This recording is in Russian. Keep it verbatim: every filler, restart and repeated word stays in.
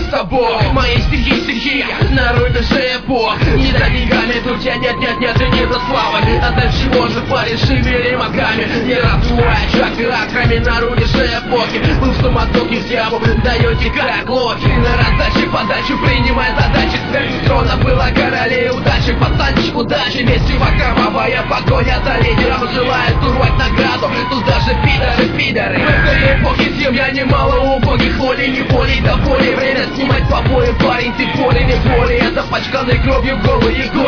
собой. Мои стихи, стихи, на рубеже эпох. Не за деньгами, тут я нет, нет, нет, и не за славой. А для чего же парень шевели мозгами? Не раздувая чакрами на рубеже эпохи. Вы в суматохе всему даете как лохи. На раздаче, подачу, принимая задачи. С трона было королей удачи. Пацанчик, удачи, вместе кровавая погоня за лидером. Желает урвать награду, тут даже пидоры, пидоры. В этой эпохе семья немало убогих. Волей, не волей, да волей. Время снимать побои, парень, ты поле, не боли. Это пачканной кровью голые